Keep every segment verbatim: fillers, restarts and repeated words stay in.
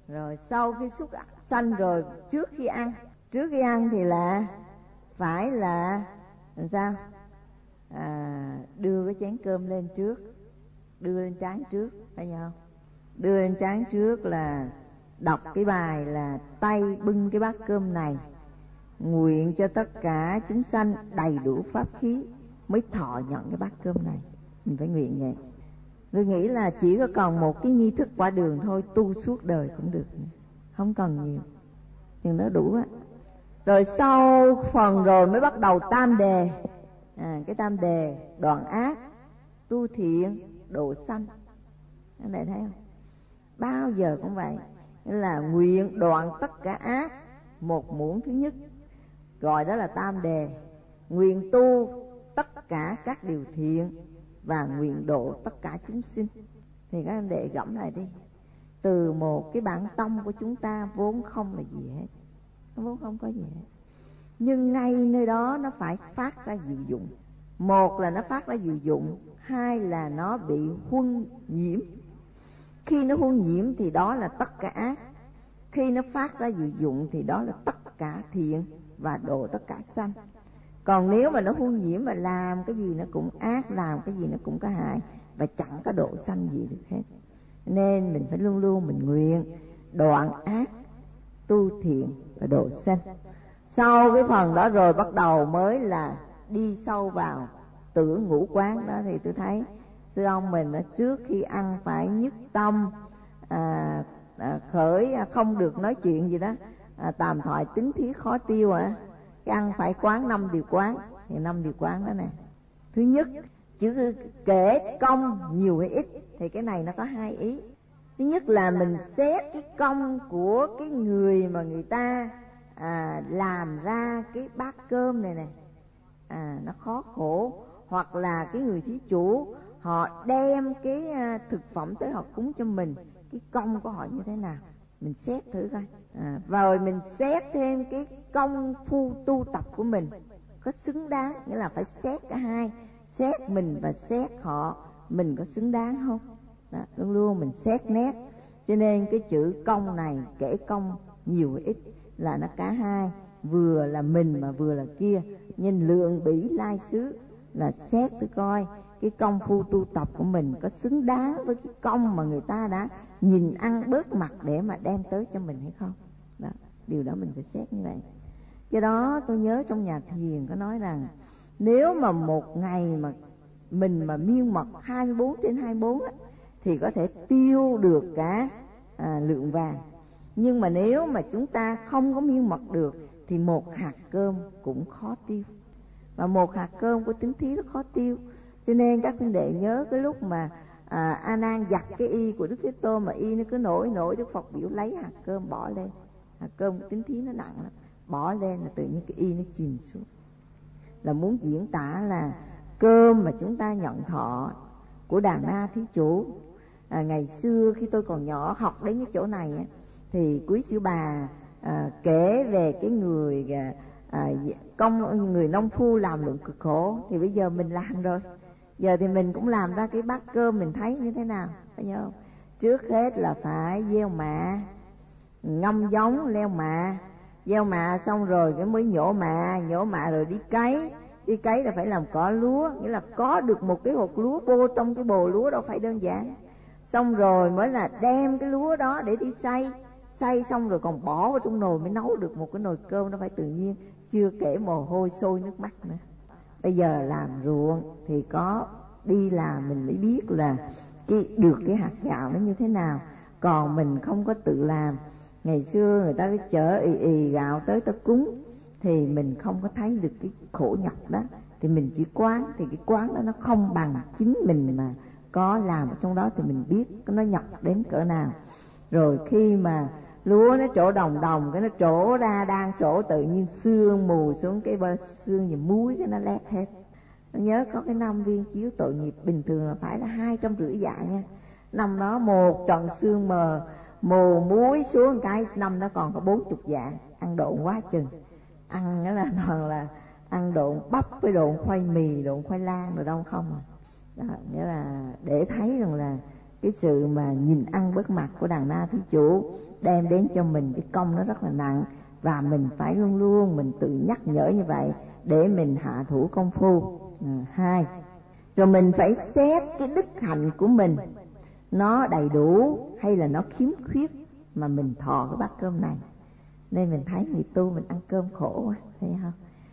Rồi sau khi xúc sanh rồi, trước khi ăn, trước khi ăn thì là phải là làm sao? À, đưa cái chén cơm lên trước, đưa lên trán trước, phải không? Đưa lên trán trước là đọc cái bài là tay bưng cái bát cơm này, nguyện cho tất cả chúng sanh đầy đủ pháp khí mới thọ nhận cái bát cơm này. Mình phải nguyện vậy. Tôi nghĩ là chỉ có còn một cái nghi thức quả đường thôi, tu suốt đời cũng được, không cần nhiều, nhưng nó đủ á. Rồi sau phần rồi mới bắt đầu tam đề. À, cái tam đề đoạn ác, tu thiện, độ sanh. Các bạn thấy không? Bao giờ cũng vậy, là nguyện đoạn tất cả ác, một muỗng thứ nhất, gọi đó là tam đề. Nguyện tu tất cả các điều thiện và nguyện độ tất cả chúng sinh. Thì các em đệ gẫm lại đi. Từ một cái bản tâm của chúng ta vốn không là gì hết, nó vốn không có gì hết, nhưng ngay nơi đó nó phải phát ra diệu dụng. Một là nó phát ra diệu dụng, hai là nó bị huân nhiễm. Khi nó huân nhiễm thì đó là tất cả ác, khi nó phát ra diệu dụng thì đó là tất cả thiện và độ tất cả sanh. Còn nếu mà nó huân nhiễm và làm cái gì nó cũng ác, làm cái gì nó cũng có hại, và chẳng có độ sanh gì được hết. Nên mình phải luôn luôn mình nguyện đoạn ác, tu thiện và độ sanh. Sau cái phần đó rồi bắt đầu mới là đi sâu vào tưởng ngũ quán. Đó thì tôi thấy sư ông mình đó, trước khi ăn phải nhất tâm, à, à, khởi à, không được nói chuyện gì đó, à, tàm thoại tính thí khó tiêu à. Cái ăn phải quán năm điều quán. Thì năm điều quán đó nè, thứ nhất chữ kể công nhiều hay ít, thì cái này nó có hai ý. Thứ nhất là mình xét cái công của cái người mà người ta à, làm ra cái bát cơm này nè, à, nó khó khổ, hoặc là cái người thí chủ họ đem cái à, thực phẩm tới họ cúng cho mình, cái công của họ như thế nào, mình xét thử coi. À, rồi mình xét thêm cái công phu tu tập của mình có xứng đáng, nghĩa là phải xét cả hai, xét mình và xét họ, mình có xứng đáng không. Đó, luôn luôn mình xét nét. Cho nên cái chữ công này kể công nhiều hay ít là nó cả hai, vừa là mình mà vừa là kia. Nhìn lượng bỉ lai xứ là xét thử coi cái công phu tu tập của mình có xứng đáng với cái công mà người ta đã nhìn ăn bớt mặt để mà đem tới cho mình hay không. Đó, điều đó mình phải xét như vậy. Do đó tôi nhớ trong nhà thiền có nói rằng nếu mà một ngày mà mình mà miên mật hai mươi bốn trên hai mươi bốn á, thì có thể tiêu được cả à, lượng vàng. Nhưng mà nếu mà chúng ta không có miên mật được thì một hạt cơm cũng khó tiêu. Và một hạt cơm của tính thí rất khó tiêu. Cho nên các huynh đệ nhớ cái lúc mà à, A Nan giặt cái y của Đức Thế Tôn mà y nó cứ nổi nổi, Đức Phật biểu lấy hạt cơm bỏ lên. Hạt cơm của tính thí nó nặng lắm, bỏ lên là tự nhiên cái y nó chìm xuống. Là muốn diễn tả là cơm mà chúng ta nhận thọ của Đàn Na thí chủ. À, ngày xưa khi tôi còn nhỏ học đến cái chỗ này á, thì quý sư bà à, kể về cái người à, công người nông phu làm lụng cực khổ. Thì bây giờ mình làm rồi, giờ thì mình cũng làm ra cái bát cơm mình thấy như thế nào, phải không? Trước hết là phải gieo mạ, ngâm giống, leo mạ, gieo mạ xong rồi cái mới nhổ mạ, nhổ mạ rồi đi cấy. Đi cấy là phải làm cỏ lúa, nghĩa là có được một cái hột lúa vô trong cái bồ lúa đâu phải đơn giản. Xong rồi mới là đem cái lúa đó để đi xay, xay xong rồi còn bỏ vào trong nồi mới nấu được một cái nồi cơm, nó phải tự nhiên, chưa kể mồ hôi sôi nước mắt nữa. Bây giờ làm ruộng thì có đi làm mình mới biết là cái được cái hạt gạo nó như thế nào. Còn mình không có tự làm, ngày xưa người ta cứ chở ì ì gạo tới ta cúng, thì mình không có thấy được cái khổ nhọc đó. Thì mình chỉ quán, thì cái quán đó nó không bằng chính mình mà có làm ở trong đó thì mình biết nó nhọc đến cỡ nào. Rồi khi mà lúa nó trổ đồng đồng, cái nó trổ ra, đang trổ tự nhiên sương mù xuống cái bơ xương và muối cái nó lép hết. Nó nhớ có cái năm viên chiếu tội nghiệp bình thường là phải là hai trăm rưỡi dạ nha. Năm đó một trận sương mờ mù muối xuống cái, năm đó còn có bốn chục dạ, ăn độn quá chừng. Ăn đó là toàn là ăn độn bắp với độn khoai mì, độn khoai lang rồi đâu không à. Đó, nghĩa là để thấy rằng là cái sự mà nhìn ăn bớt mặt của đàn na thí chủ đem đến cho mình cái công nó rất là nặng, và mình phải luôn luôn mình tự nhắc nhở như vậy để mình hạ thủ công phu. À, hai, rồi mình phải xét cái đức hạnh của mình nó đầy đủ hay là nó khiếm khuyết mà mình thọ cái bát cơm này. Nên mình thấy người tu mình ăn cơm khổ quá, thấy không?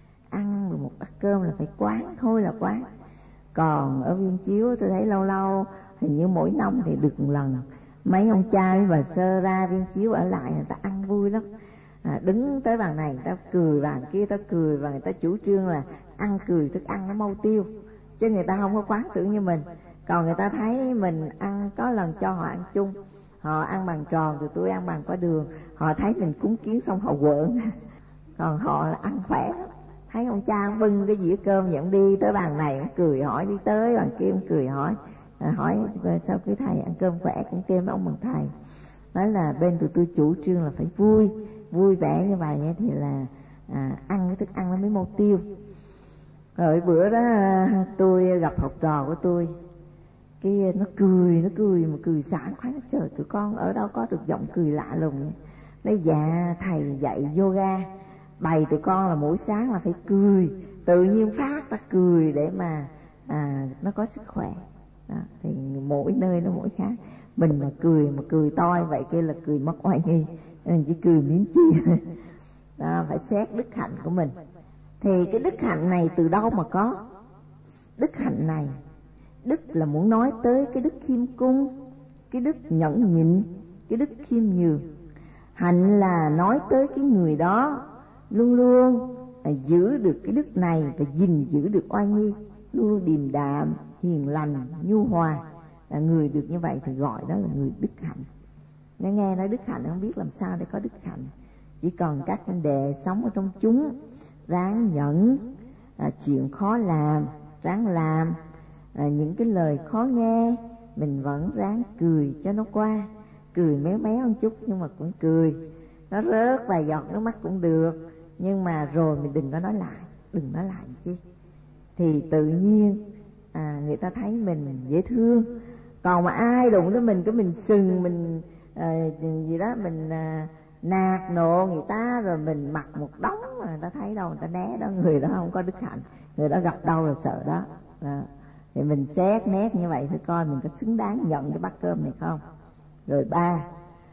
Ăn một bát cơm là phải quán thôi là quán. Còn ở Viên Chiếu tôi thấy lâu lâu, hình như mỗi năm thì được một lần, mấy ông cha với bà Sơ ra Viên Chiếu ở lại, người ta ăn vui lắm. À, đứng tới bàn này người ta cười, bàn kia ta cười, và người ta chủ trương là ăn cười thức ăn nó mau tiêu, chứ người ta không có quán tưởng như mình. Còn người ta thấy mình ăn, có lần cho họ ăn chung, họ ăn bằng tròn rồi tôi ăn bằng quả đường, họ thấy mình cúng kiến xong họ quợn. Còn họ là ăn khỏe lắm, thấy ông cha bưng cái dĩa cơm vậy, ông đi tới bàn này ông cười hỏi, đi tới bàn kia ông cười hỏi, à, hỏi sao quý thầy ăn cơm khỏe, cũng kêu mấy ông bằng thầy. Nói là bên tụi tôi chủ trương là phải vui vui vẻ như vậy thì là à, ăn cái thức ăn nó mới mau tiêu. Rồi bữa đó tôi gặp học trò của tôi, cái nó cười nó cười mà cười sảng khoái. Trời, tụi con ở đâu có được giọng cười lạ lùng. Nói dạ thầy dạy yoga, bày tụi con là mỗi sáng là phải cười, tự nhiên phát ta cười để mà à, nó có sức khỏe. Đó, thì mỗi nơi nó mỗi khác. Mình mà cười mà cười toi vậy kia là cười mất oai nghi, nên chỉ cười miếng chi. Đó, phải xét đức hạnh của mình. Thì cái đức hạnh này từ đâu mà có? Đức hạnh này, đức là muốn nói tới cái đức khiêm cung, cái đức nhẫn nhịn, cái đức khiêm nhường. Hạnh là nói tới cái người đó luôn luôn à, giữ được cái đức này và gìn giữ được oai nghi, luôn luôn điềm đạm, hiền lành, nhu hòa. À, người được như vậy thì gọi đó là người đức hạnh. Nghe nghe nói đức hạnh không biết làm sao để có đức hạnh. Chỉ còn các vấn đề sống ở trong chúng, ráng nhẫn, à, chuyện khó làm ráng làm, à, những cái lời khó nghe mình vẫn ráng cười cho nó qua, cười méo méo một chút nhưng mà cũng cười, nó rớt vài giọt nước mắt cũng được, nhưng mà rồi mình đừng có nói lại, đừng nói lại chi, thì tự nhiên à, người ta thấy mình dễ thương. Còn mà ai đụng tới mình cái mình sừng mình à, gì đó mình à, nạt nộ người ta, rồi mình mặc một đống mà người ta thấy đâu người ta né đó, người đó không có đức hạnh, người đó gặp đâu là sợ đó. À, thì mình xét nét như vậy thì coi mình có xứng đáng nhận cái bát cơm này không. Rồi ba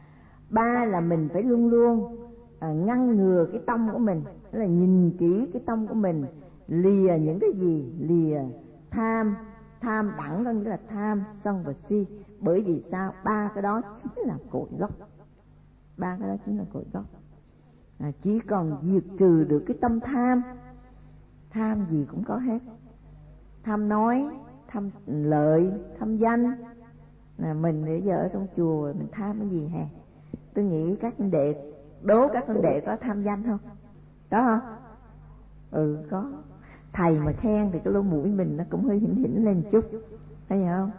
ba là mình phải luôn luôn à, ngăn ngừa cái tâm của mình, tức là nhìn kỹ cái tâm của mình, lìa những cái gì, lìa tham, tham đẳng có nghĩa là tham, sân và si. Bởi vì sao? Ba cái đó chính là cội gốc, ba cái đó chính là cội gốc. À, chỉ còn diệt trừ được cái tâm tham, tham gì cũng có hết, tham nói, tham lợi, tham danh. À, mình bây giờ ở trong chùa mình tham cái gì hả? Tôi nghĩ các huynh đệ, đố các huynh đệ có tham danh không? Có không? Ừ, có. Thầy mà khen thì cái lỗ mũi mình nó cũng hơi hỉnh hỉnh lên chút, thấy không?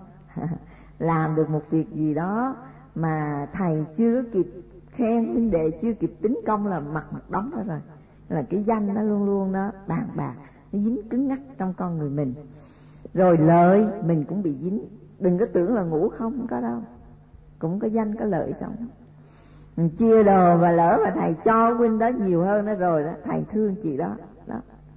Làm được một việc gì đó mà thầy chưa kịp khen, huynh đệ chưa kịp tính công là mặt mặt đóng đó rồi. Là cái danh nó luôn luôn nó bàn bạc, nó dính cứng ngắc trong con người mình. Rồi lợi mình cũng bị dính. Đừng có tưởng là ngủ không, không có đâu, cũng có danh có lợi sống. Mình chia đồ và lỡ mà thầy cho huynh đó nhiều hơn nó rồi đó, thầy thương chị đó đó,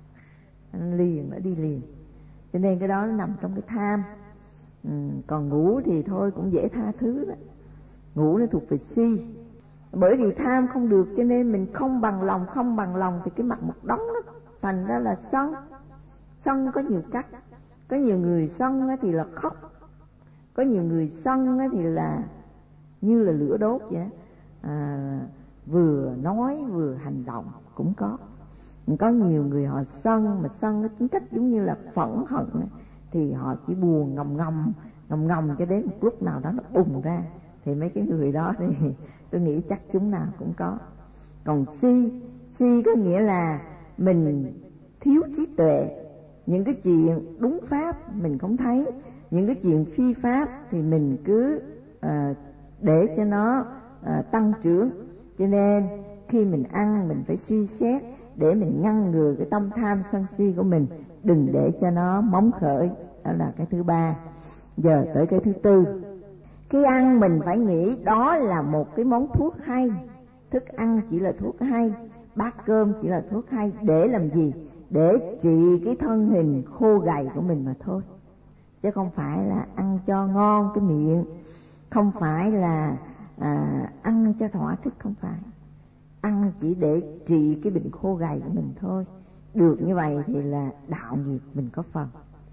liền nó đi liền. Cho nên cái đó nó nằm trong cái tham. Ừ, còn ngủ thì thôi cũng dễ tha thứ đó. Ngủ nó thuộc về si. Bởi vì tham không được cho nên mình không bằng lòng, không bằng lòng thì cái mặt một đống nó thành ra là sân. Sân có nhiều cách. Có nhiều người sân thì là khóc, có nhiều người sân thì là như là lửa đốt vậy, à, vừa nói vừa hành động cũng có. Có nhiều người họ sân mà sân cái tính cách giống như là phẫn hận, thì họ chỉ buồn ngầm ngầm ngầm ngầm cho đến một lúc nào đó nó bùng ra. Thì mấy cái người đó thì tôi nghĩ chắc chúng nào cũng có. Còn si, si có nghĩa là mình thiếu trí tuệ. Những cái chuyện đúng pháp mình không thấy, những cái chuyện phi pháp thì mình cứ à, để cho nó à, tăng trưởng. Cho nên khi mình ăn mình phải suy xét để mình ngăn ngừa cái tâm tham sân si của mình, đừng để cho nó móng khởi. Đó là cái thứ ba. Giờ tới cái thứ tư. Khi ăn mình phải nghĩ đó là một cái món thuốc hay. Thức ăn chỉ là thuốc hay, bát cơm chỉ là thuốc hay. Để làm gì? Để trị cái thân hình khô gầy của mình mà thôi. Chứ không phải là ăn cho ngon cái miệng, không phải là à, ăn cho thỏa thích, không phải. Ăn chỉ để trị cái bệnh khô gầy của mình thôi. Được như vậy thì là đạo nghiệp mình có phần.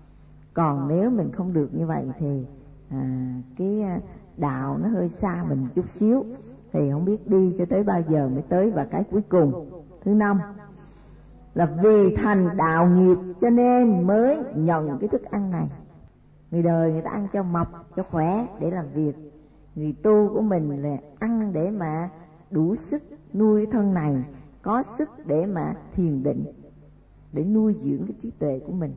Còn nếu mình không được như vậy thì à, cái đạo nó hơi xa mình chút xíu, thì không biết đi cho tới bao giờ mới tới. Và cái cuối cùng, thứ năm, là vì thành đạo nghiệp cho nên mới nhận cái thức ăn này. Người đời người ta ăn cho mập, cho khỏe để làm việc. Người tu của mình là ăn để mà đủ sức nuôi thân này, có sức để mà thiền định, để nuôi dưỡng cái trí tuệ của mình.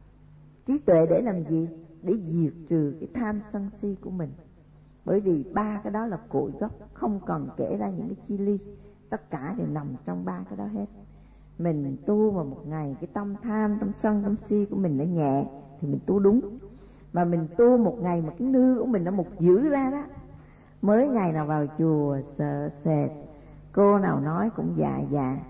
Trí tuệ để làm gì? Để diệt trừ cái tham sân si của mình. Bởi vì ba cái đó là cội gốc, không cần kể ra những cái chi ly, tất cả đều nằm trong ba cái đó hết. Mình tu mà một ngày cái tâm tham, tâm sân, tâm si của mình nó nhẹ thì mình tu đúng. Mà mình tu một ngày mà cái nư của mình nó một dữ ra đó, mới ngày nào vào chùa sợ sệt, cô nào nói cũng dạ dạ,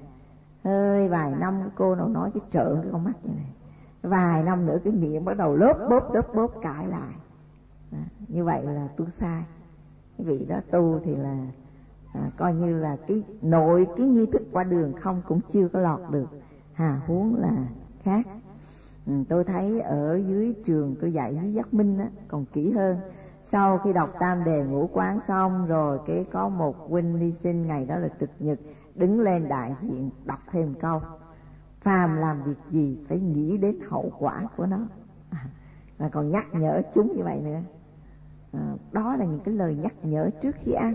hơi vài năm cô nào nói cái trợn cái con mắt như này, vài năm nữa cái miệng bắt đầu lốp bốp lốp bốp cãi lại. À, như vậy là tu sai. Cái vị đó tu thì là à, coi như là cái nội cái nghi thức qua đường không cũng chưa có lọt được, hà huống là khác. Ừ, tôi thấy ở dưới trường tôi dạy dưới Giác Minh á, còn kỹ hơn. Sau khi đọc tam đề ngũ quán xong rồi, cái có một huynh đi sinh, ngày đó là trực nhật, đứng lên đại diện đọc thêm câu: phàm làm việc gì phải nghĩ đến hậu quả của nó. À, và còn nhắc nhở chúng như vậy nữa. À, đó là những cái lời nhắc nhở trước khi ăn.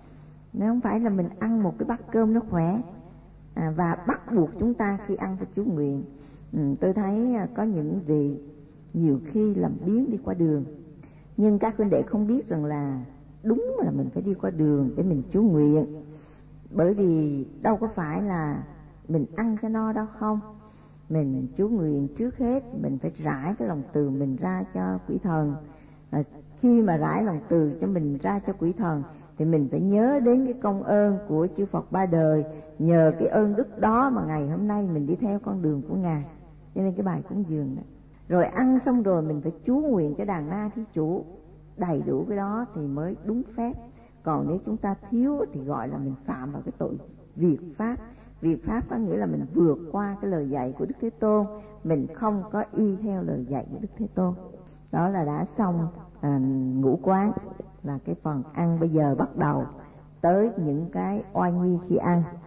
Nếu không phải là mình ăn một cái bát cơm nó khỏe, à, và bắt buộc chúng ta khi ăn phải chú nguyện. Ừ, tôi thấy có những vị nhiều khi làm biếng đi qua đường, nhưng các huynh đệ không biết rằng là đúng là mình phải đi qua đường để mình chú nguyện. Bởi vì đâu có phải là mình ăn cho no đâu, không. Mình chú nguyện trước hết mình phải rải cái lòng từ mình ra cho quỷ thần. À, khi mà rải lòng từ cho mình ra cho quỷ thần thì mình phải nhớ đến cái công ơn của chư Phật ba đời. Nhờ cái ơn đức đó mà ngày hôm nay mình đi theo con đường của Ngài. Cho nên cái bài cúng dường đó. Rồi ăn xong rồi mình phải chú nguyện cho đàn na thí chủ. Đầy đủ cái đó thì mới đúng phép. Còn nếu chúng ta thiếu thì gọi là mình phạm vào cái tội việt pháp. Việt pháp có nghĩa là mình vượt qua cái lời dạy của Đức Thế Tôn, mình không có y theo lời dạy của Đức Thế Tôn. Đó là đã xong à, ngũ quán, là cái phần ăn. Bây giờ bắt đầu tới những cái oai nghi khi ăn.